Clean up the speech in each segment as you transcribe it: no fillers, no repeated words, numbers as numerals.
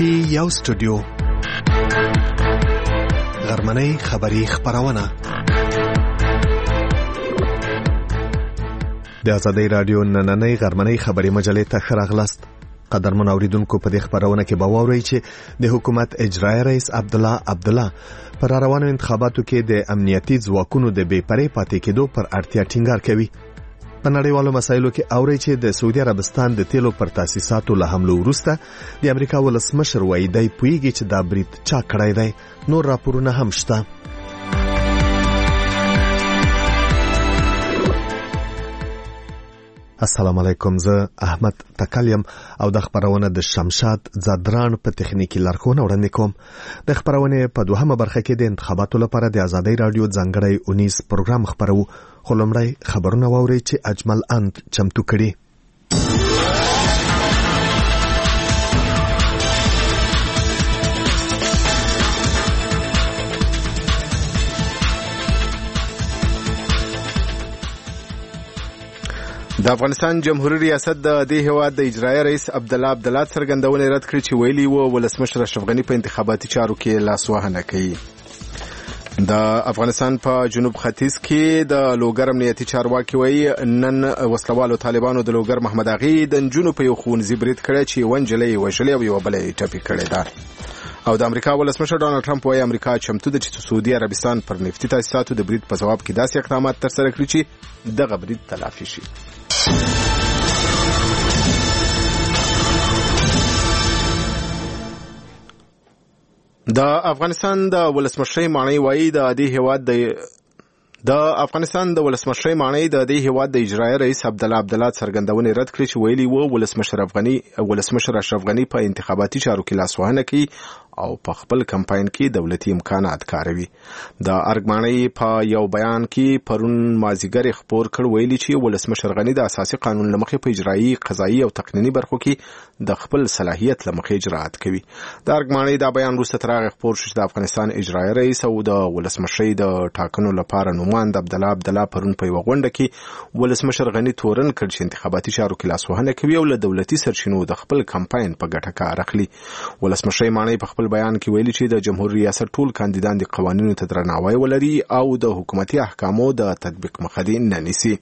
پی یو سټوډیو غرمنۍ خبری خبرونه د آزادۍ رادیو نننۍ غرمنۍ خبری مجلې ته خراغلاست. قدرمن اوریدونکو په دې خبرونه کې به واورئ چې د حکومت اجرایی رئیس عبدالله پر روانو انتخاباتو کې د امنیتي ځواکونو د بې پرې پاتې کېدو پر اړتیا ټینګار کوي. په نړیوالو مسایلو کې اوري چې د سعودي عربستان د تیلو پر تاسیساتو له حملو وروسته د امریکا ولسمشر وایي دی پوهیږي چې دا برید چا کړی دی. نور راپورونه هم شته. السلام علیکم، زه احمد تکلیم او د خبرونه د شمشاد زدران په تخنیکی لارښوونه وړاندې کوم. د خبرونه په دوهمه برخه کې د انتخاباتو لپاره د آزادۍ رادیو ځانګړی اونیز پروګرام خبرو. خو لومړی خبرونه واورئ چې اجمل اند چمتو کړي. د افغانستان جمهوریت ریاست د دې هیواد د اجرایی رئیس عبدالله څرګندونه رد کړې چې ویلي و ولسمشر اشرف غني په انتخاباتي چارو کې لاسوهنه کوي. د افغانستان په جنوب ختیځ کې د لوګر امنیتي چارواکي وایي نن وسلوالو طالبانو د لوګر محمد اغي د نجونو په یو ښوونځي برید کړی چې ونجلې وشلې او یو بلې ټپي کړې ده. او د امریکا ولسمشر ډانلډ ټرمپ وایي امریکا چمتو ده چې سعودي عربستان پر نفتي تاسیساتو د برید په جواب کې داسې اقدامات ترسره کړي چې دغه برید تلافي شي. د افغانستان د ولسمشر معنی وایي د دې هیواد د اجرایی رئیس عبدالله څرګندونه رد کړې چې ویلي و ولسمشر اشرف غني په انتخاباتي چارو کې لاسوهنه کوي او په خپل کمپاین کې دولتي امکانات کاروي. د ارګماني په یو بیان کې پرون مازیګر خبر کړ ویلي چې ولسمشر غني د اساسي قانون لمخې په اجرایی، قضایي او تقنینی برخو کې د خپل صلاحیت لمخې اجرات کوي. د ارګماني دا بیان وروسته تر هغه خبر شو چې د افغانستان اجرایی رئیس او د ولسمشر د ټاکنو لپاره نوماند عبدالله پرون په یو غونډه کې ولسمشر غني تورن کړ چې انتخاباتي چارو کې لاسوهنه کوي او له دولتي سرچینو د خپل کمپاین په ګټه کار اخلي. ولسمشر معنی په خپل بیان کې ویلي چې د جمهوریت ریاست ټول کاندیدان د قوانینو ته درناوی ولري او د حکومتي احکامو د تطبیق مخه نه نیسي.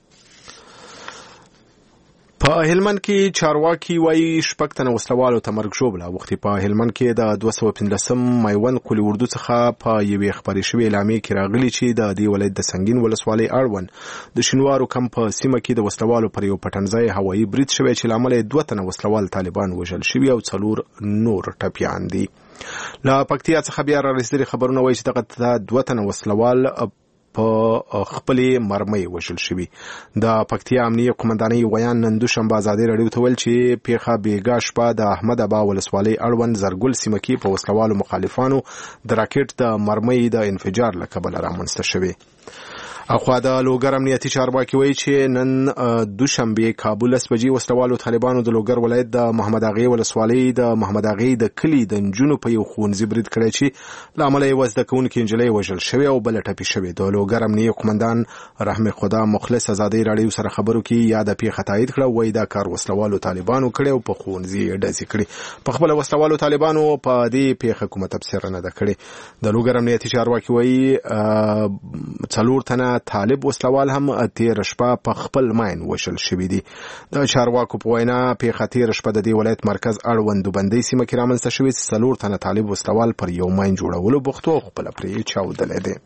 په هلمند کې چارواکي وایي شپږ تنه وسلوالو ته مرګ ژوبله وختي. په هلمند کې د 215 میوند قلی اردو څخه په یوې خبرې شوې اعلامیې کې راغلي چې د دې ولایت د سنگین ولسوالۍ اړوند د شینوارو کم په سیمه کې د وسلوالو پر یو پټنځای هوایي برید شوی چې لامل 2 تنه وسلوال طالبان وژل شوي او 4 نور ټپیان دي. له پکتیا څخه بیا را رسیدلي خبرونه وایي چې دغه 2 تنه وسلوال په خپل مرمۍ وژل شوي. د پکتیا امنیه قومندانۍ ویان نن دوشنبه آزادۍ رادیو ته ویل چې پیښه بیګا شپه د احمد ابا ولسوالۍ اړوند زرګل سیمه کې په وسلوالو مخالفانو د راکټ د مرمۍ د انفجار له کبله رامنځته شوې. اخوا د لوګر امنیتي چارواکي وایي چې نن دوشنبه کابل اسبجی وسلوالو طالبانو د لوګر ولایت د محمد اغي ولسوالۍ د محمد اغي د کلی د نجونو په یو ښوونځي برید کړی چې لامل یې وزده کوونکې نجلۍ وژل شوې او بل ټپي شوې. د لوګر امنیه قومندان رحم خدا مخلص آزادۍ رادیو سره خبرو کې یاد پیښه تایید کړه. وایي دا کار وسلوالو طالبانو کړی او په ښوونځي ډزې کړي. په خپل وسلوالو طالبانو په دې پیښه کومه تفسیر نه ده کړې. د لوګر امنیتي چارواکي وایي 4 تنه طالب وسلوال هم تیر شپه په خپل ماین وشل شوی دي. د چارواکو په وینا پیښه تیر شپه د دې ولایت مرکز اړوند دوبندۍ سیمه کې رامنځته شوې چې 4 تنه طالب وسلوال پر یو ماین جوړولو بوختو خپل پرې چاودلې دي.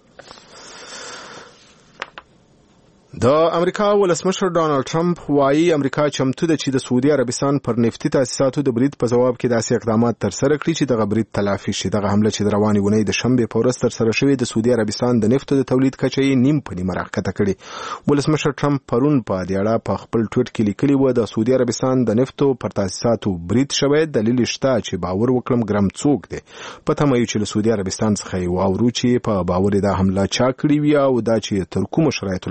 د امریکا ولسمشر ډانلډ ټرمپ وایي امریکا چمتو ده چې د سعودي عربستان پر نفتي تاسیساتو د برید په جواب کې داسې اقدامات ترسره کړي چې دغه برید تلافي شي. دغه حمله چې د روانې اونۍ د شنبې په ورځ ترسره شوې د سعودي عربستان د نفتو د تولید کچه یې نیم په نیمه راښکته کړې. ولسمشر ټرمپ پرون په دې اړه په خپل ټویټ کې لیکلي و د سعودي عربستان د نفتو پر تاسیساتو برید شوی دلیل شته چې باور وکړم ګرم څوک دی. پته مې چې له سعودي عربستان څخه یې واورو چې په باور دا حمله چا کړې وي او دا چې تر کومو شرایطو لاندې اقدام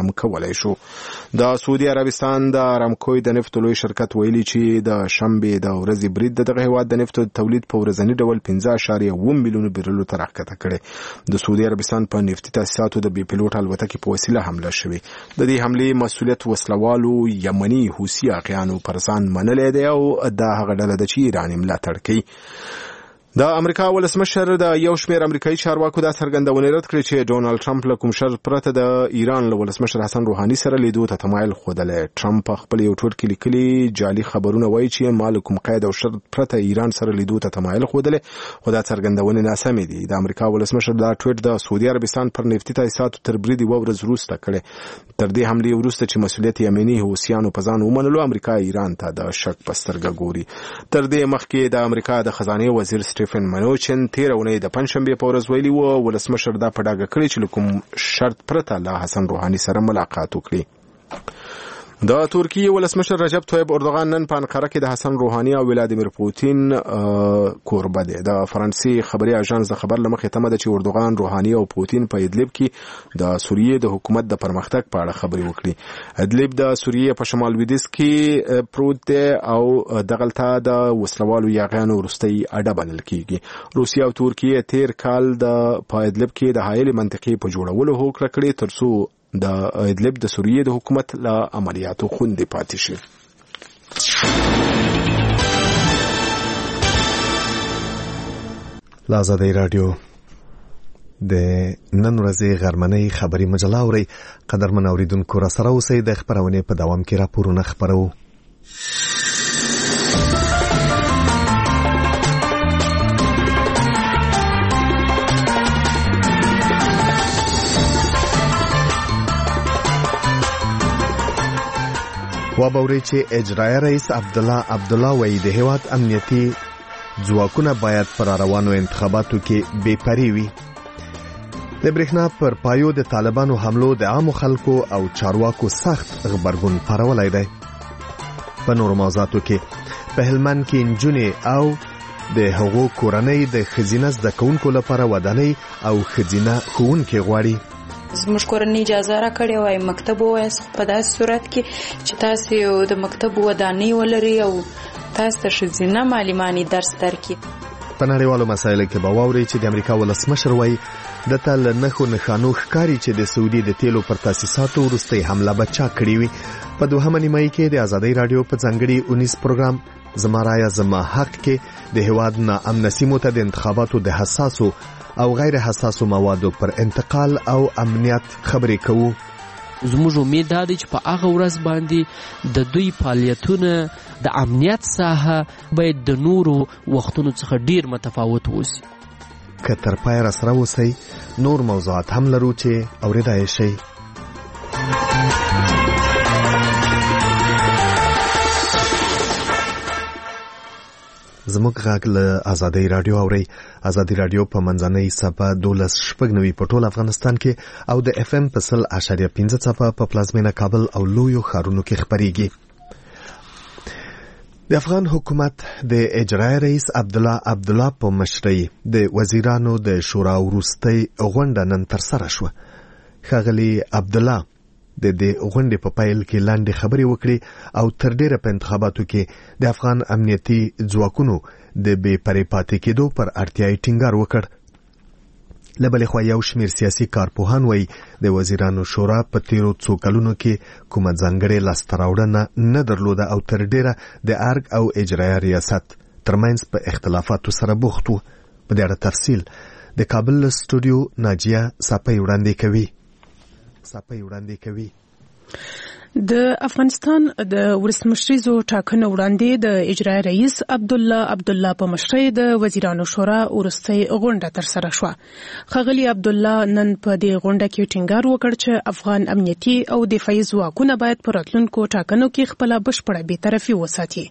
اعلان کولای شو. د سعودي عربستان د ارامکو د نفتو لوی شرکت ویلي چې د شنبه د ورځې برید دغه هیواد د نفتو تولید په ورځنی ډول 15.1 میلیون بیرلو ته راکته کړي. د سعودي عربستان په نفتي تاسیساتو د بي پيلوټ الوتکې په وسیله حمله شوې. د دې حملې مسؤلیت وسلوالو یمني حوثي اقیانو پر ځان منلې دی او د هغه ډله د چې ایران ملاتړ کوي. د امریکا ولسمشر د یو شمېر امریکایي چارواکو دا څرګندونه رد کړې چې ډونالد ټرمپ له کوم شرط پرته د ایران له ولسمشر حسن روحاني سره لیدو ته تمایل ښودلی. ټرمپ په خپل یو ټویټ کې لیکلي جعلي خبرونه وایي چې ما له کوم قید او شرط پرته ایران سره لیدو ته تمایل ښودلی، خو دا څرګندونه ناسمې دي. د امریکا ولسمشر دا ټویټ د سعودي عربستان پر نفتي تاسیساتو تر برید یوه ورځ وروسته کړی. تر دې حملې وروسته چې مسؤلیت یمني حوثیانو په ځان ومنلو، امریکا ایران ته د شک په سترګه ګوري. تر دې مخکې د امریکا د خزانې وزیر سټیفن منوچن تیر اونۍ د پنځشنبه په ورځ ویلي و ولسمشر دا په ډاګه کړی چې کوم شرط پرته له حسن روحاني سره ملاقات وکړي. د ترکیه ولسمشر رجب طیب اردوغان نن په انقره کې د حسن روحاني او ولادیمیر پوتین کوربه دی. د فرانسې خبري اژانس د خبر لمخې تمه ده چې اردوغان، روحاني او پوتین په ادلب کې د سوریې د حکومت د پرمختګ په اړه خبرې وکړي. ادلب د سوریې په شمال لویدیځ کې پروت دی او دغلته د وسلوالو یاغیانو وروستۍ اډه بلل کیږي. روسیه او ترکیه تیر کال په ادلب کې د حایل منطقې په جوړولو هوکړه کړې ترڅو د ادلب د سوریې د حکومت له عملیاتو خوندې پاتې شي. له ازادۍ راډیو د نن ورځې غرمنۍ خبري مجله اورئ. قدرمن اوریدونکو را سره اوسئ. د خپرونې په دوام کې راپورونه خپرو. وابوري چې اجرایي رئیس عبدالله وایي د هیواد امنیتي ځواکونه باید پر روانو انتخاباتو کې بې پرې وي. د برېښنا پر پایو د طالبانو حملو د عامو خلکو او چارواکو سخت غبرګون پارولای دی. په نورو موضوعاتو کې په هلمند کې نجونې او د هغو کورنۍ د ښځینه زده کوونکو لپاره ودانۍ او ښځینه ښوونکي غواړي. زموږ کورنۍ اجازه راکړې وای مکتب ووایاست په داسې صورت کې چې تاسو یو د مکتب ودانۍ ولري او تاسو ته ښځینه معلمانې درس درکړي. په نړیوالو مسایلو کې به واورئ چې د امریکا ولسمشر وایي دته له نښو نښانو ښکاري چې د سعودي د تیلو پر تاسیساتو وروستۍ حمله به چا کړې وي. په دوهمه نیمایي کې د ازادۍ راډیو په ځانګړي 19 پروګرام زما رایه زما حق کې د هیواد ناامنه سیمو ته د انتخاباتو د حساسو او غیر حساسو موادو پر انتقال او امنیت خبرې کوو. زموږ امید دا دی چې په هغه ورځ باندې د دوی فعالیتونه د امنیت ساحه باید د نورو وختونو څخه ډیر متفاوت اوسي. که تر پای را سره اوسئ. نور موضوعات هم لرو چې اورېدای شئ. زموږ غږ له ازادۍ راډیو اورئ. ازادۍ راډیو په منځنۍ څپه 12.9 په ټول افغانستان کې او د اف ام په 100.5 څپه په پلازمینه کابل او لویو ښارونو کې خپرېږي. د افغان حکومت د اجرایي رئیس عبدالله په مشرۍ د وزیرانو د شورا وروستۍ غونډه نن ترسره شوه. ښاغلي عبدالله د دې غونډې په پیل کې لاندې خبرې وکړې او تر ډیره په انتخاباتو کې د افغان امنیتي ځواکونو د بې پرې پاتې کېدو پر اړتیا ټینګار وکړ. له بلې خوا یو شمېر سیاسي کارپوهان وایي د وزیرانو شورا په تیرو څو کلونو کې کومه ځانګړې لاسته راوړنه نه درلوده او تر ډیره د ارګ او اجرایه ریاست ترمنځ په اختلافاتو سره بوخت و. په دې اړه تفصیل د کابل له سټوډیو ناجیه ساپۍ وړاندې کوي. د افغانستان د ولسمشریزو ټاکنو وړاندې د اجرایي رئیس عبدالله په مشرۍ د وزیرانو شورا وروستۍ غونډه ترسره شوه. ښاغلي عبدالله نن په دې غونډه کې ټینګار وکړ چې افغان امنیتي او دفاعي ځواکونه باید په راتلونکو ټاکنو کې خپله بشپړه بېطرفي وساتي.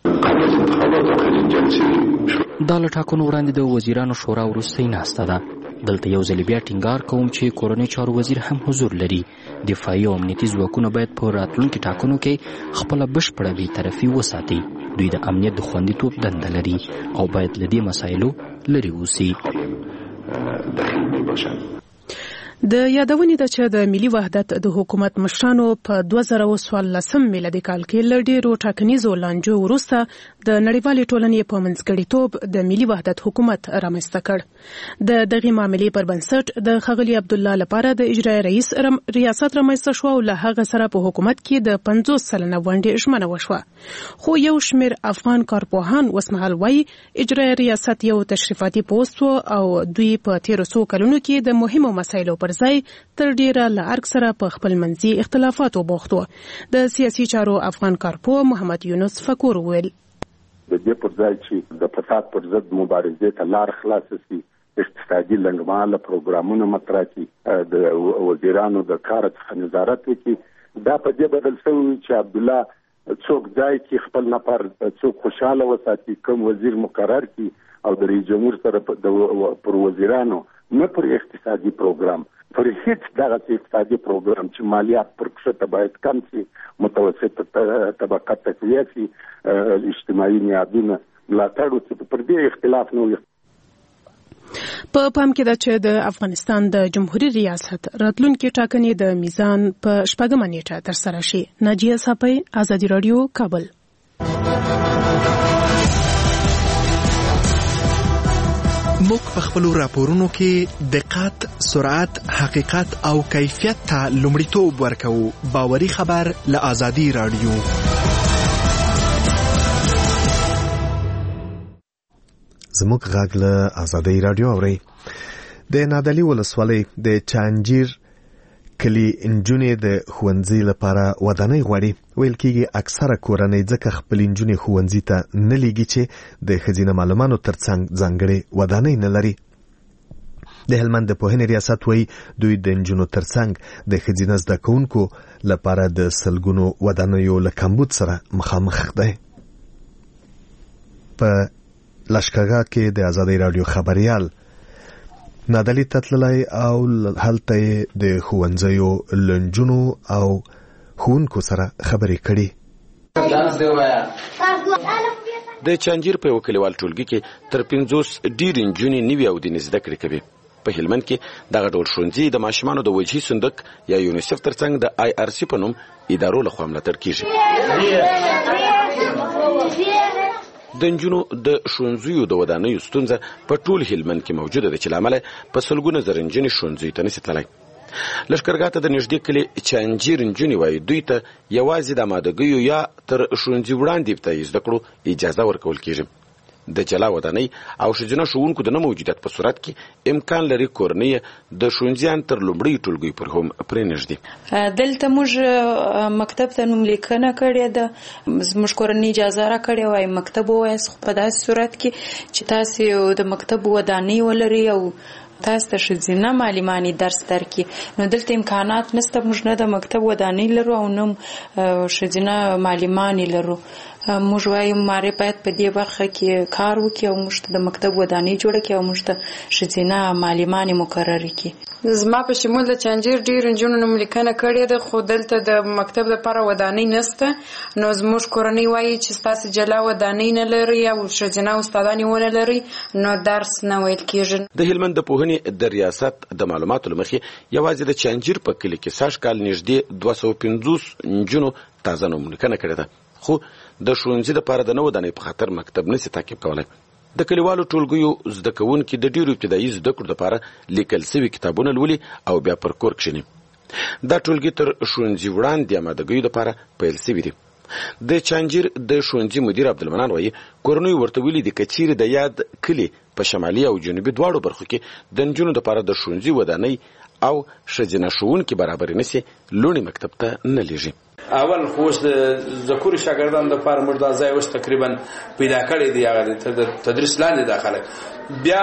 دا له ټاکنو وړاندې د وزیرانو شورا وروستۍ ناسته ده. دلته یو ځل بیا ټینګار کوم چې کورنۍ چارو وزیر هم حضور لري. دفاعي او امنیتي ځواکونه باید په راتلونکي ټاکنو کې خپله بشپړه بېطرفي وساتي. دوی د امنیت د خوندیتوب دنده لري او باید له دې مسایلو لرې اوسي. د یادونې د چې د ملي وحدت د حکومت مشرانو په 2014 میلادي کال کې له ډېرو ټاکنیزو لانجو وروسته د نړیوالې ټولنې په منځګړیتوب د ملي وحدت حکومت رامنځته کړ. د دغې معاملې پر بنسټ د ښاغلي عبدالله لپاره د اجرایي رئیس ریاست رامنځته شو او له هغه سره په حکومت کې د 50 سلنه ونډې ژمنه وشوه. خو یو شمېر افغان کارپوهان اوسمهال وایي اجرایي ریاست یو تشریفاتي پوسټ و او دوی په تیرو څو کلونو کې د مهمو مسایلو پر ځای تر ډیره له ارګ سره په خپل منځي اختلافاتو بوخت و. د سیاسي چارو افغان کارپوه محمد یونس فکور وویل د دې پر ځای چې د فساد پر ضد مبارزې ته لار خلاص شي، اقتصادي لنډمهاله پروګرامونه مطرح کړي، د وزیرانو د کار څخه نظارت وکړي. دا په دې بدل شوی چې عبدالله څوک ځای کې خپل نفر څوک خوشاله وساتي، کوم وزیر مقرر کړي او د رئیس جمهور سره پر وزیرانو نه پر اقتصادي پروګرام، پر هیڅ دغه اقتصادي پروګرام چې مالیات پر کښته باید کم شي، متوسط طبقه تقویه شي، اجتماعي نیادونه ملاتړ وشي، پر دې اختلاف نه وي. په پام کې ده چې د افغانستان د جمهوریت ریاست راتلونکي ټاکنې د میزان په 4 نیټه ترسره شي. ناجیه صافی، آزادي رادیو، کابل. موږ په خپلو راپورونو کې دقت، سرعت، حقیقت او کیفیت ته لومړیتوب ورکوو. باوري خبر له آزادي رادیو. زموږ غږ له آزادي رادیو اورئ. د نادعلي ولسوالۍ د چانجیر کلی انجونې د ښوونځي لپاره ودانۍ غواړي. ویل کېږي اکثره کورنۍ ځکه خپل انجونې ښوونځي ته نه لیږي چې د ښځینه معلمانو ترڅنګ ځانګړې ودانۍ نه لري. د هلمند د پوهنې ریاست وایي دوی د انجونو ترڅنګ د ښځینه زده کوونکو لپاره د سلګونو ودانیو له کمبود سره مخامخ دی. په لشکرګاه کې د آزادۍ رادیو خبريال نادعلي ته تللی او هلته د ښوونځیو لنجونو او ښوونکو سره خبرې کړي. د چانجیر په یو کلیوال ټولګي کې تر 50 ډېرې نجونې نوي او دیني زده کړې کوي. په هلمند کې دغه ډول ښوونځي د ماشومانو د وجهي صندوق یا یونیسف ترڅنګ د IRC په نوم ادارو لخوا ملاتړ کیږي. د نجونو د ښوونځیو د ودانیو ستونزه په ټول هلمند کې موجوده ده چې له امله په سلګونه زره نجونې ښوونځیو ته نشي تللی. لښکرګاه ته د نږدې کلي چانجیر نجونې وایي دوی ته یوازې د امادګیو یا تر ښوونځي وړاندې ته زده کړو اجازه ورکول کیږي. د جلا ودانۍ او ښځینه ښوونکو د نه موجودیت په صورت کې امکان لري کورنۍ د ښوونځیانو تر لومړۍ ټولګۍ پر هم پرېنږدي. دلته موږ مکتب ته نوملیکنه کړې ده، زموږ کورنۍ اجازه راکړې وای مکتب ووایاست، خو په داسې صورت کې چې تاسو د مکتب ودانۍ ولري او تاسو ته ښځینه معلمانې درس درکړي، نو دلته امکانات نشته. موږ نه د مکتب ودانۍ لرو او نه ښځینه معلمانې لرو. موږ وایو ماره باید په دې برخه کې کار وکړي او موږ ته د مکتب ودانۍ جوړه کړي او موږ ته ښځینه معلمانې مقرر کړي. زما په شمول د چانجیر ډېر نجونو نوملیکنه کړې ده، خو دلته د مکتب لپاره ودانۍ نشته. نو زموږ کورنۍ وایي چې ستاسو جلا ودانۍ نه لري او ښځینه استادانې ونه لري، نو درس نه ویل کېږي. د هلمند د پوهنې د ریاست د معلوماتو له مخې یوازې د چانجیر په کلي کې سږ کال نږدې 250 نجونو تازه نوملیکنه کړې ده، خو د ښوونځي لپاره د نوو ودانۍ په خاطر مکتب نشي تعقیب کولی. د کلیوالو ټولګیو زده کوونکي د ډېرو ابتدایي زده کړو لپاره لیکل سوي کتابونه لولي او بیا پر کور کښېني. دا ټولګي تر ښوونځي وړاندې امادګیو لپاره پیل سوي دي. د چانجیر د ښوونځي مدیر عبدالمنان وایي کورنیو ورته ویلي دي که چیرې د یاد کلي په شمالي او جنوبي دواړو برخو کې د نجونو لپاره د ښوونځي ودانۍ او ښځینه ښوونکي برابرې نشي، لوڼې مکتب ته نه لیږي. اول خو اوس د ذکوري شاګردانو لپاره موږ دا ځای اوس تقریبا پیدا کړی دی، هغه د تدریس لاندې داخله. بیا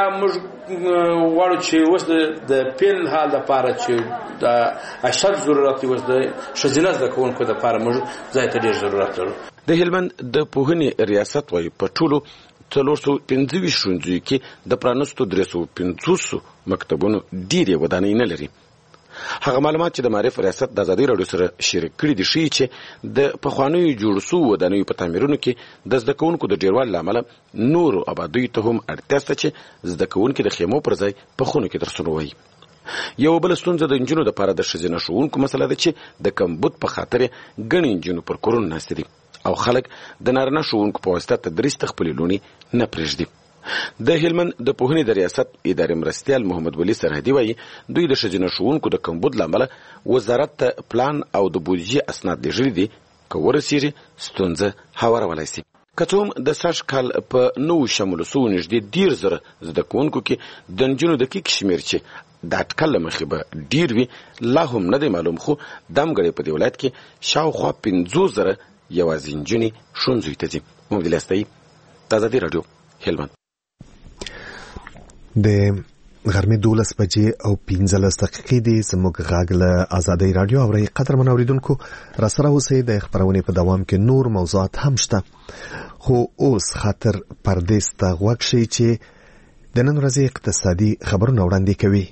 موږ غواړو چې اوس د پیل حال لپاره چې د اشد ضرورت اوس د ښځینه زده کوونکو لپاره موږ ځای ته ډېر ضرورت لرو. د هلمند د پوهنې ریاست وایي په ټولو 425 ښوونځیو کې د پرانستو 350 مکتبونو ډېرې ودانۍ نه لري. هغه معلومات چې د معرف ریاست د آزادۍ راډیو سره شریک کړي دي ښیي چې د پخوانیو جوړ سوو ودانیو په تعمیرونو کې د زده کوونکو د ډېروالي له امله نورو آبادیو ته هم اړتیا شته چې زده کوونکي د خیمو پر ځای په خونو کې درسونه ووایي. یو بل ستونزه د انجونو د لپاره د ښځینه ښوونکو مسله ده چې د کمبود په خاطر ګڼې انجونو پر کورونو ناستې دي او خلک د نارینه ښوونکو په واسطه تدریس ته خپلې لوڼې نه پرېږدي. د هلمند د پوهنې د ریاست ادارې مرستیال محمد ولی سرحدي وایي دوی د ښځینه ښوونکو د کمبود له امله وزارت ته پلان او د بودیجې اسناد لیږلي دي، که ورسېږي ستونزه هوارولی شي. که څه هم د سږ کال په 9 سوو نږدې 10,000 زده کوونکو کې د نجونو دقیق شمېر چې د اټکل له مخې به ډېر وي لا هم نه دی معلوم، خو دمګړی په دې ولایت کې شاوخوا 50,000 یوازې نجونې ښوونځیو ته ځي. محمد علي استایي، ازادي راډیو، هلمند. د غرمې 12 بجې او 15 دقیقې دي. زموږ غږ له ازادي راډیو اورئ. قدرمن اوریدونکو، راسره اوسئ. د خبرونې په دوام کې نور موضوعات هم شته، خو اوس خاطر پردیس ته غوږ شئ چې د نن ورځې اقتصادي خبرونه وړاندې کوي.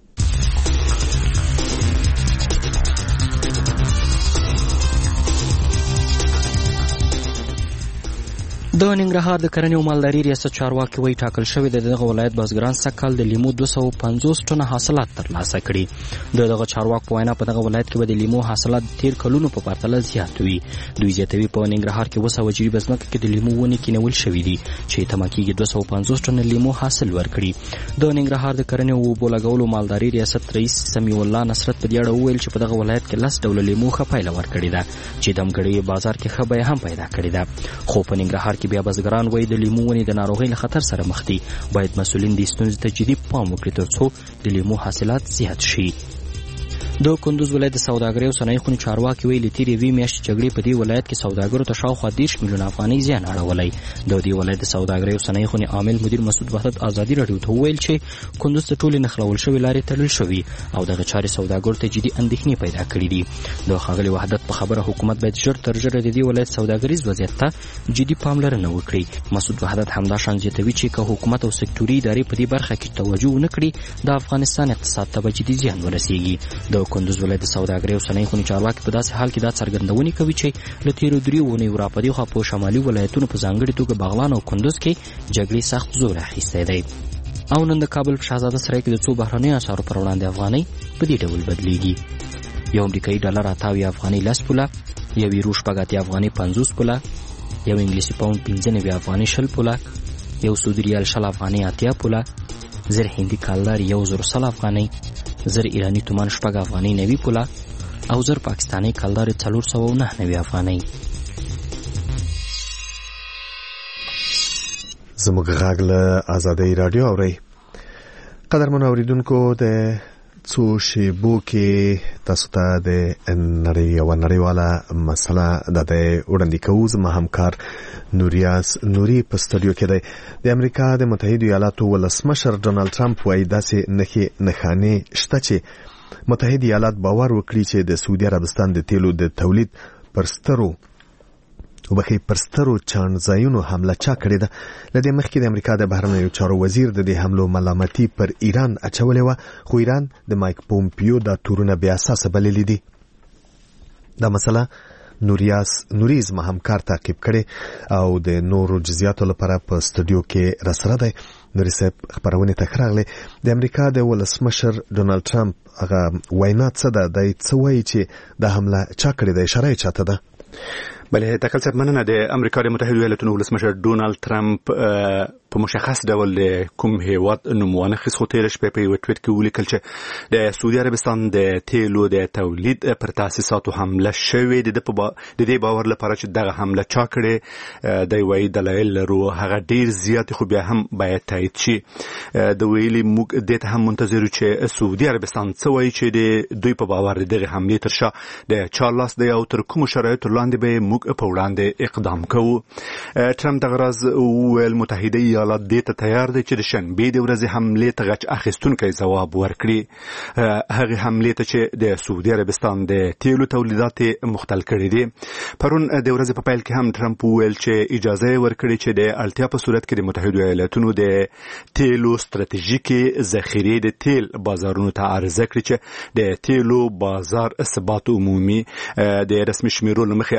د ننګرهار د کرنې او مالدارۍ ریاست چارواکي وایي ټاکل شوی د دغه ولایت بزګران سږکال د لیمو 250 ټنه حاصلات ترلاسه کړي. دغه چارواک په وینا په دغه ولایت کې به د لیمو حاصلات تیر کلونو په پرتله زیات وي. دوی زیاتوي په ننګرهار کې 200 جریبه ځمکه کې د لیمو ونې کینول شوي دي چې تمه کېږي 250 ټنه لیمو حاصل ورکړي. د ننګرهار د کرنې او اوبو لګولو مالدارۍ ریاست رئیس سمیع الله نصرت په دې اړه وویل چې په دغه ولایت کې 10 ډوله لیمو ښه پایله ورکړې ده چې دمګړی بازار کې ښه بیه هم پیدا کړې ده. خو په ننګرهار کې بیا بزګران وایي د لیمو ونې د ناروغۍ له خطر سره مخ دي. باید مسؤلین دې ستونزې ته جدي پام وکړي ترڅو د لیمو حاصلات زیات شي. د کندوز ولایت د سوداګرۍ او صنایع خونې چارواکي وایي له تېرې یوې میاشتې جګړې په دې ولایت کې سوداګرو ته شاوخوا 10 میلیونه افغانۍ زیان اړولی. د دې ولایت د سوداګرۍ او صنایع خونې عامل مدیر مسعود وحدت ازادي راډیو ته وویل چې کندوز ته ټولې نښلول شوې لارې تړل شوي او دغه چارې سوداګرو ته جدي اندېښنې پیدا کړي دي. د ښاغلي وحدت په خبره حکومت باید ژر تر ژره د دې ولایت سوداګریز وضعیت ته جدي پاملرنه وکړي. مسعود وحدت همداشان زیاتوي چې که حکومت او سکتوري ادارې په دې برخه کې توجه ونه کړي د افغانستان اقتصاد ته به جدي زیان ورسیږي. د کندوز ولایت سوداګرۍ او صنایع خونې چارواکي په داسې حال کې دا څرګندونې کوي چې له تېرو 3 اونیو راپدې خوا په شمالي ولایتونو په ځانګړې توګه بغلان او کندوز کې جګړې سخت زور اخیستی دی. او نن د کابل په شهزاده سرای کې د څو بهرنیو اسعارو پر وړاندې افغانۍ په دې ډول بدلیږي. یو امریکایي ډالر 88 افغانۍ 10 پوله، یو یورو 80 افغانۍ 50 پوله، یو انګلیسي پاوند 95 افغانۍ 20 پوله، یو سعودي ریال 20 افغانۍ 80 پوله، زر هندي کالدار 1000 افغانۍ، زر ایرانی تومان 6 افغانۍ 90 پوله او زر پاکستانی کالدار 409 افغانۍ. زموږ غږ له ازادي راډیو اورئ. قدرمن اوریدونکو، د څو شیبو کې تاسو ته د نړیواله مسله د وړاندې کوو. زما همکار نوریاس نوري په سټوډیو کې دی. د امریکا د متحده ایالاتو ولسمشر ډونالد ټرمپ وایي داسې نښانې شته چې متحده ایالات باور وکړي چې د سعودي عربستان د تیلو د تولید پر سترو چانځایونو حمله چا کړې ده. له دې مخکې د امریکا د بهرنیو چارو وزیر د دې حملو ملامتي پر ایران اچولې وه، خو ایران د مایک پومپیو دا تورونه بې اساسه بللي دي. دا مسله نوریز ما همکار تعقیب کړي او د نورو جزئیاتو لپاره په سټوډیو کې راسره دی. نوري صاحب، خبرونه ته راغله. د امریکا د ولسمشر ډونالد ټرمپ هغه وینا څه ده؟ د څه وایي چې د حمله چا کړې ده؟ اشاره چاته ده؟ بله، تکل صاحب مننه. د امریکا د متحده ایالاتو ولسمشر ډونالد ټرمپ په مشخص ډول د کوم هیواد نوم ونه خیس، خو تېره شپه په یو ټویټ کې ولیکل چې د سعودي عربستان د تیلو د تولید پر تاسیساتو حمله شوې. د دې باور لپاره چې دغه حمله چا کړې د وایي دلایل لرو، هغه ډیر زیات، خو بیا هم باید تایید شي. د ویلي موږ دې ته هم منتظر چې سعودي عربستان څه وایي چې د دوی په باور دغه حمله تر شا د چارلس دی او تر کوم شرایطو لاندې به موږ په وړاندې اقدام کوو. ټرمپ دغه ورځ وویل متحده ایالات دې ته تیار دی چې د شنبې د ورځې حملې ته غچ اخیستونکی ځواب ورکړي. هغې حملې ته چې د سعودي عربستان د تیلو تولیدات مختل کړي دي. پرون د ورځې په پیل کې هم ټرمپ وویل چې اجازه یې ورکړي چې د اړتیا په صورت کې د متحده ایالاتونو د تیلو ستراتیژیکي ذخیرې د تیل بازارونو ته عرضه کړي چې د تیلو بازار ثبات عمومي د رسمي شمیرو له مخې امریکا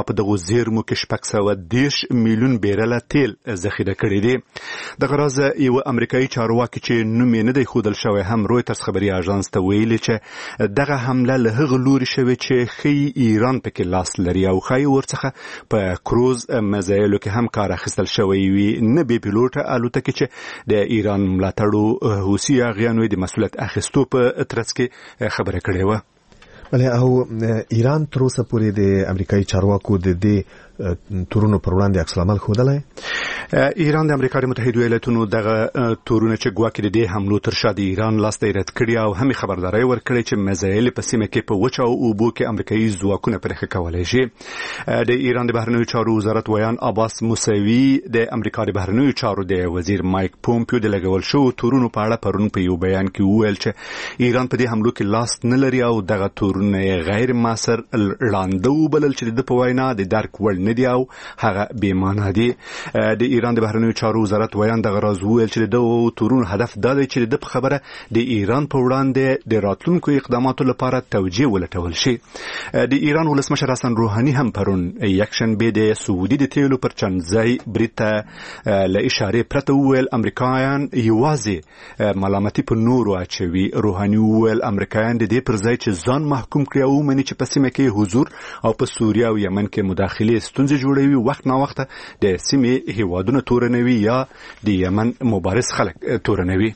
په دغه زیرمو کې 610 میلیون بیرله تیل ذخیره کړي دي. دغه راز یو امریکایي چارواکي چې نوم یې نه دی ښودل شوی هم رویترز خبري اژانس ته ویلي چې دغه حمله له هغه لوري شوې چې ښیي ایران پکې لاس لري او ښایي ورڅخه په کروز مزایلو کې هم کار اخیستل شوی وي. نه بې پیلوټه الوتکې چې د ایران ملاتړو حوثي اغیانو د مسؤلیت اخیستو په ترڅ کې خبره کړې وه. بله او ایران تر اوسه پورې د امریکایي چارواکو د دې تورونو پر وړاندې عکس العمل ښودلی. ایران د امریکا د متحده ایالاتونو دغه تورونه چې ګواکې د دې حملو تر شا د ایران لاس ته رد کړي او هم خبرداري ورکړي چې مزایل په سیمه کې په وچه او اوبو کې امریکایي ځواکونه پرې کولای شي. د ایران د بهرنیو چارو وزارت ویان عباس موسوي د امریکا د بهرنیو چارو د وزیر مایک پومپیو د لګول شو تورونو په اړه پرون په یو بیان کې وویل چې ایران په دې حملو کې لاس نه لري او دغه تورونه غیر مؤثر لاندو بلل چې د په وینا د درک وړ نه دی او هغه بې معنا دي. د ایران د بهرنیو چارو وزارت ویان دغه راز وویل چې د تورونو هدف دا دی چې د خبره د ایران په وړاندې د راتلونکو اقداماتو لپاره توجیه ولټول شي. د ایران ولسمشر حسن روحاني هم پرون یکشنبه د سعودي د تیلو پر چنځای بریته له اشاره پرته وویل امریکایان یوازې ملامتي په نورو اچوي. روحاني وویل امریکایان د دې پر ځای چې ځان محکوم کړي او مني چې په سیمه کې حضور او په سوریه او یمن کې مداخله ستونزې جوړوي وخت نا وخت د سیمې هیوادونه تورنوي یا د یمن مبارز خلک تورنوي.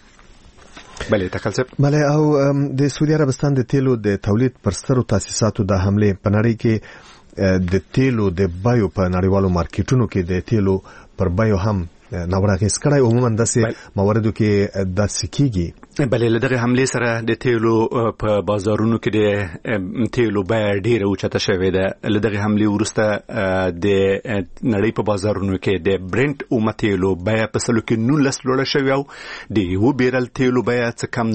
بله تکل صاحب. بله او د سعودي عربستان د تیلو د تولید پر سترو تاسیساتو د حمله په نړۍ کې د تیلو د بایو په نړیوالو مارکیټونو کې د تیلو پر بایو هم ناوړه غیس کړای. عموما داسې مواردو کې داسې کیږي. بله له دغه حملې سره د تیلو په بازارونو کې د تیلو بیه ډیره اوچته شوې ده. له دغه حملې وروسته د نړۍ په بازارونو کې د برنت اومه تیلو بیه په سلو کې 19 لوړه شوې او د یو بیرل تیلو بیه څه کم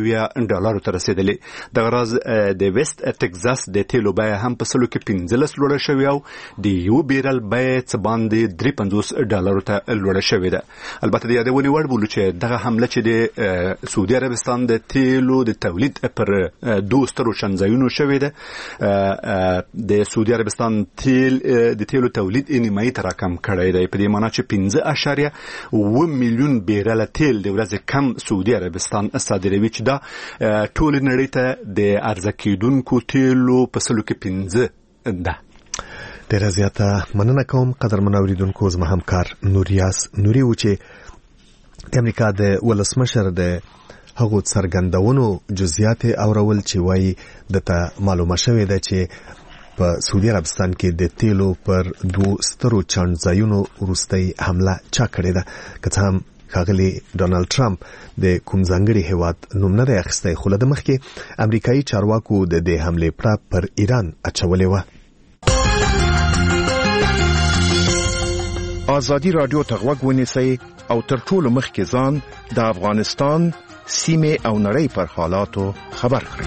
$2 ته رسېدلې. دغه راز د ویست ټکزاس د تیلو بیه هم په سلو کې 15 لوړه شوې او د یو بیرل بیه څه باندې $53 ته لوړه شوې ده. البته د یادونې وړ بولو چې دغه حمله چې د سعودي عربستان د تیلو د تولید پر دوه سترو چنځایونو شوې ده. د سعودي عربستان د تیلو تولید نیمایي ته راکم کړی دی په دې معنی چې 5.7 میلیون بیرله تیل د ورځې کم سعودي عربستان صادروي چې دا ټول نړۍ ته د عرضه کیدونکو تیلو په سلو کې 15 ده. ډیره زیاته مننه کوم قدرمن اوریدونکو. زما همکار نوریاس نوري و چې د امریکا د ولسمشر د هغو څرګندونو جزئیات اورول چې وایي دته معلومه شوې ده چې په سعودي عربستان کې د تیلو پر دوه سترو چنځایونو وروستۍ حمله چا کړې ده. که څه هم ښاغلي ډونالد ټرمپ د کوم ځانګړي هیواد نوم نه دی اخیستی خو له ده مخکې امریکایي چارواکو د دې حملې پړه پر ایران اچولې وه. ازادي رادیو ته غوږ ونیسئ او تر ټولو مخکې ځان د افغانستان سیمې او نړۍ پر حالاتو خبر کړئ.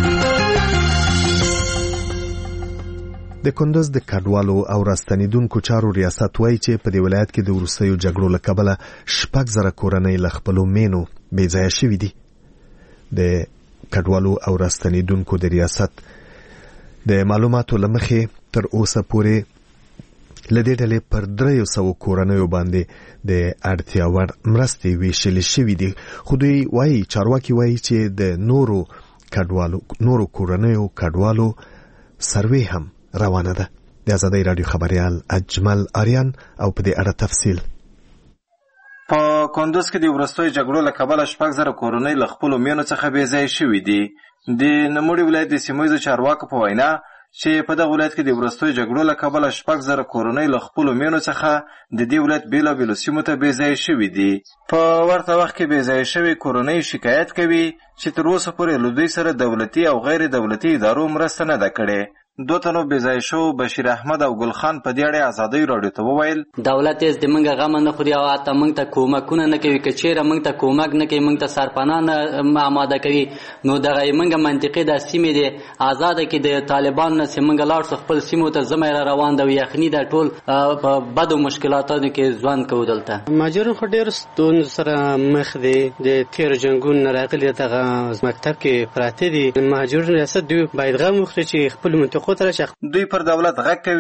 د کندوز د کډوالو او راستنیدونکو چارو ریاست وایي چې په دې ولایت کې د وروستیو جګړو له کبله 6,000 کورنۍ له خپلو مینو بې ځایه شوي دي. د کډوالو او راستنیدونکو د ریاست د معلوماتو له مخې تر اوسه پورې لدې ډلې پر 300 کورنیو باندې د اړتیا وړ مرستې ویشلې شوې دي. خو دوی وایي چارواکي وایي چې د نورو کورنیو کډوالو سروې هم روانه ده. د آزادۍ رادیو خبریال اجمل آریان او په دې اړه تفصیل. په کندوز کې د وروستیو جګړو له کبله 6,000 کورنۍ له خپلو مېنو څخه بې ځایه شوي دي. د نوموړي ولایت د سیمه ییزو چارواکو په وینا چې په دغه ولایت کې د وروستیو جګړو له کبله 6,000 کورنۍ له خپلو مېنو څخه د دې ولایت بېلابېلو سیمو ته بې ځایه شوي دي. په ورته وخت کې بې ځایه شوي کورنۍ شکایت کوي چې تر اوسه پورې له دوی سره دولتي او غیر دولتي ادارو مرسته نه ده کړې. دو تنو بې ځایه شو بشیر احمد او ګل خان په دې اړه ازادۍ راډیو ته وویل دولت یې د موږ غم نه خوري او حتی موږ ته کومکونه نه کوي. که چیرې موږ ته کومک نه کوي موږ ته سرپناه نه آماده کوي نو دغه موږ منطقې د سیمې د آزاده کې د طالبان نه چې موږ لاړ شو خپل سیمو ته زمې را روان ده یخني د ټول په بدو مشکلاتو کې ځوان کوو. دلته مهاجرین خو ډېر ستونزو سره مخ دي. د تېرو جنګونو نه راغلي دغه مکتب کې پراته دي. مهاجرین ریاست دوی باید غم وخوري چې خپل منطقو ته راشي. دوی پر دولت غږ کوي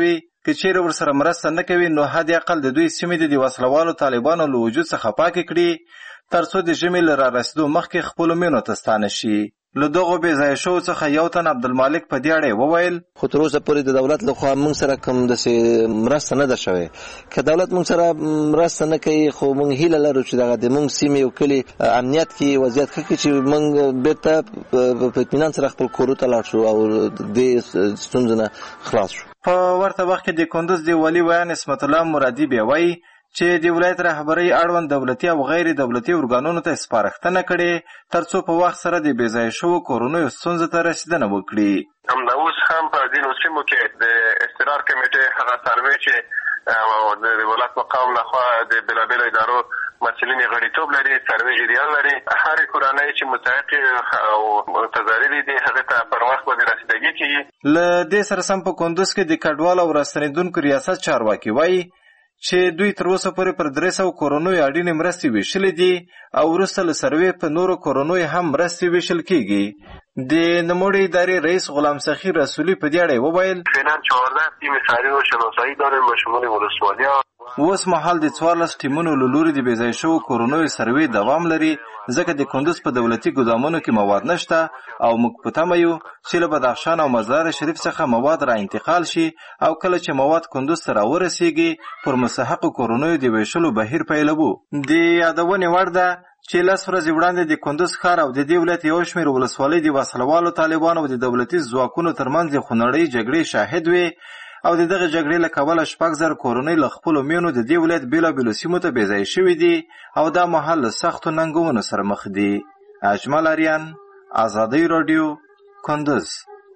که چیرې ورسره مرسته نه کوي نو حد اقل د دوی سیمې د وسلوالو طالبانو له وجود څخه پاکې کړي تر څو د ژمي له رارسېدو مخکې خپلو مینو ته ستانه شي. له دغو بې ځایه شوو څخه یو تن عبدالمالک په دې اړه وویل خو تر اوسه پورې د دولت لخوا موږ سره کوم داسې مرسته نه ده شوې. که دولت موږ سره مرسته نه کوي خو موږ هیله لرو چې دغه د موږ سیمې او کلي امنیت کې وضعیت ښه کړي چې موږ بېرته په اطمینان سره خپل کورو ته لاړ شو او دې ستونزو نه خلاص شو. په ورته وخت کې د کندوز د والي ویان اسمت الله مرادي بیا وایي چې د ولایت رهبرۍ اړوند دولتي او غیر دولتي ارګانونو ته سپارښتنه کړې تر څو په وخت سره د بې ځایه شوو کورنیو ستونزو ته رسیدنه وکړي. همدا اوس هم په ځینو سیمو کې د استقرار کمیټې هغه سروې چې د ولایت مقام لخوا د بېلابېلو ادارو مسؤلین غړیتوب لري سروې جریان لري هرې کورنۍ چې مستحق او متضررې دي هغې ته پر وخت باندې رسیدګي کیږي. له دې سره سم په کندوز کې د کډوالو او راستنېدونکو ریاست چارواکي وایي چې دوی تر اوسه پورې پر 300 کورنیو اړینې مرستې ویشلې دي او وروسته له سروې په نورو کورنیو هم مرستې ویشل کیږي. د نوموړې ادارې رئیس غلام سخی رسولي په دې اړه وویل فعلا 14 تیم ساری و شناسایی داریم به شمول ولسوالی‌ها. اوس مهال د 14 ټیمونو له لوري د بې ځایه شوو کورنیو سروې دوام لري ځکه د کندوز په دولتي ګودامونو کې مواد نشته او موږ په تمه یو چې له بدخشان او مزار شریف څخه مواد را انتقال شي او کله چې مواد کندوز ته راورسیږي پر مستحقو کورنیو د ویشلو بهیر پیلوو. د یادونې وړ ده چې 10 ورځې وړاندې د کندوز ښار او د دې ولایت یو شمېر ولسوالۍ د وسلوالو طالبانو او د دولتي ځواکونو ترمنځ د خونړۍ جګړې شاهد وي او د دغه جګړې له کبله 6,000 کورنۍ له خپلو مېنو د دې ولایت بېلابېلو سیمو ته بې ځایه شوي دي او دا مهال له سختو ننګونو سره مخ دي. اجمل اریان ازادۍ راډیو کندوز.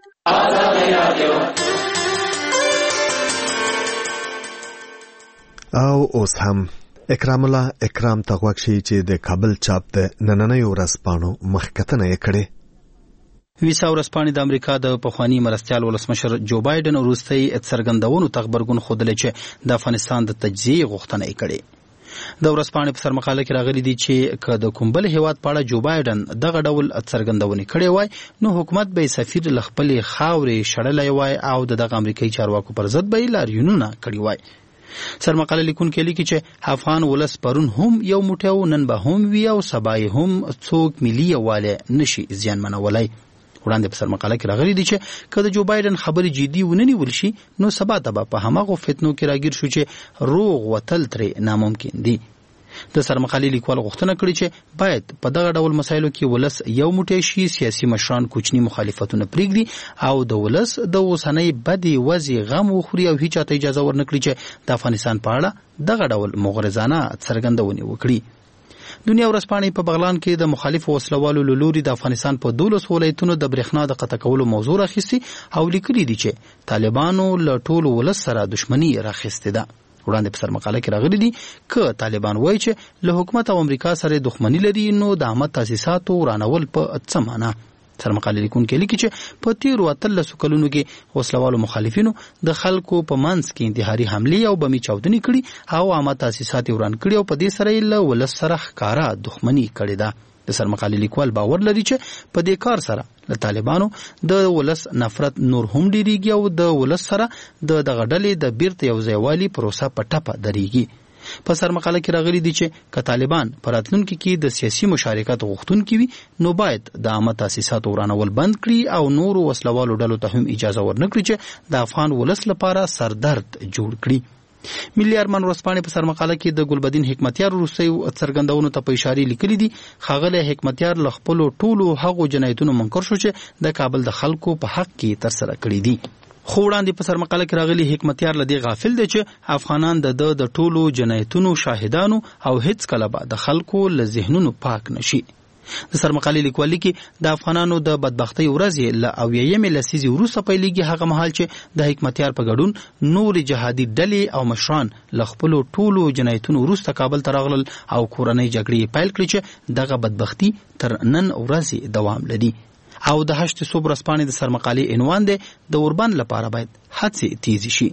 او اوس هم اکرام الله اکرام ته غوږ شي چې د کابل چاپ د نننۍ ورځپاڼو مخکتنه یې کړې. ویسا ورځپاڼې د امریکا د پخواني مرستیال ولسمشر جو بایدن وروستۍ څرګندونو ته غبرګون ښودلی چې د افغانستان د تجزیې غوښتنه یې کړې. د ورځپاڼې په سرمقاله کې راغلي دي چې که د کوم بل هیواد په اړه جو بایدن دغه ډول څرګندونې کړې وای نو حکومت به سفیر له خپلې خاورې شړلی وای او د دغه امریکایي چارواکو پر ضد به یې لاریونونه کړي وای. سرمقاله لیکونکی لیکي چې افغان ولس پرون هم یو موټی نن به هم وي او سبا یې هم څوک ملي یووالی نشي زیانمنولی. وړاندې په سرمقاله کې راغلي دي چې که د جو بایدن خبرې جدي ونه نیول شي نو سبا ته به په هماغو فتنو کې راګیر شو چې روغ وتل ترې ناممکن دي. د سرمقالې لیکوال غوښتنه کړې چې باید په دغه ډول مسایلو کې ولس یو موټی شي، سیاسي مشران کوچني مخالفتونه پرېږدي او د ولس د اوسنۍ بدې وضعې غم وخوري او هیچا ته اجازه ورنکړي چې د افغانستان په اړه دغه ډول مغرضانه څرګندونې وکړي. دنیا ورځپاڼې په بغلان کې د مخالفو وسلوالو له لوري د افغانستان په 12 ولایتونو د برېښنا د قطع کولو موضوع راخیستي او لیکلي دي چې طالبانو له ټولو ولس سره دښمني راخیستې ده. وړاندې په سرمقاله کې راغلي دي که طالبان وایي چې له حکومت او امریکا سره دښمني لري نو د عامه تاسیساتو ورانول په څه معنا. سرمقاله لیکونکي لیکي چې په تیرو 13 کلونو کې وسلوالو مخالفینو د خلکو په منځ کې انتحاري حملې او بمي چاودنې کړي او عامه تاسیسات وران کړي او په دې سره یې له ولس سره ښکاره دښمني کړې ده. د سرمقالې لیکوال باور لري چې په دې کار سره له طالبانو د ولس نفرت نور هم ډیریږي او د ولس سره د دغه ډلې د بیرته یو ځایوالي پروسه په ټپه درېږي. په سرمقاله کې راغلي دي چې که طالبان په راتلونکي کې د سیاسي مشارکت غوښتونکي وي نو باید د عامه تاسیساتو ورانول بند کړي او نورو وسلوالو ډلو ته هم اجازه ورنکړي چې د افغان ولس لپاره سردرد جوړ کړي. ملي ارمان ورځپاڼې په سرمقاله کې د ګلبدین حکمتیار وروستۍ څرګندونو ته په اشارې لیکلي دي ښاغلی حکمتیار له خپلو ټولو هغو جنایتونو منکر شو چې د کابل د خلکو په حق کې ترسره کړي دي. خو وړاندې په سرمقاله کې راغلي حکمتیار له دې غافل دی چې افغانان د ټولو جنایتونو شاهدانو او هیڅ کله به د خلکو له ذهنونو پاک نشي. د سرمقالې لیکوال لیکي د افغانانو د بدبختۍ ورځې له 80مې لسیزې وروسته پیلېږي هغه مهال چې د حکمتیار په ګډون نورې جهادي ډلې او مشران له خپلو ټولو جنایتونو وروسته کابل ته راغلل او کورنۍ جګړې پیل کړې چې دغه بدبختي تر نن ورځې دوام لري. او د 8 صبح ورځپاڼې د سرمقالې عنوان دی د اوربند لپاره باید هڅې تیزې شي.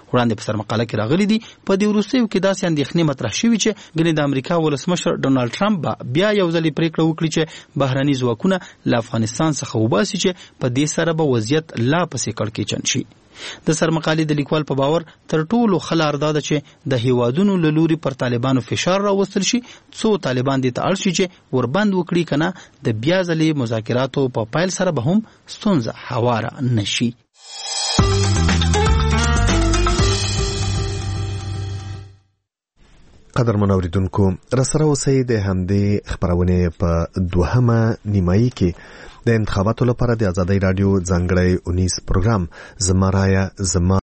وړاندې په سرمقاله کې راغلي دي په دې وروستیو کې داسې اندېښنې مطرح شوي چې ګنې د امریکا ولسمشر ډونالډ ټرمپ به بیا یو ځلې پریکړه وکړي چې بهرني ځواکونه له افغانستان څخه وباسي چې په دې سره به وضعیت لا پسې کړکېچن شي. د سرمقالې د لیکوال په باور تر ټولو ښه لار دا ده چې د هیوادونو له لوري پر طالبانو فشار راوستل شي څو طالبان دې ته اړ شي چې وربند وکړي که نه د بیا ځلې مذاکراتو په پیل سره به هم ستونزه هواره نه شي. قدرمن اوریدونکو راسره اوسئ د همدې خپرونې په دوهمه نیمایي کې د انتخاباتو لپاره د ازادۍ راډیو ځانګړی 19 پروګرام زما رایه زما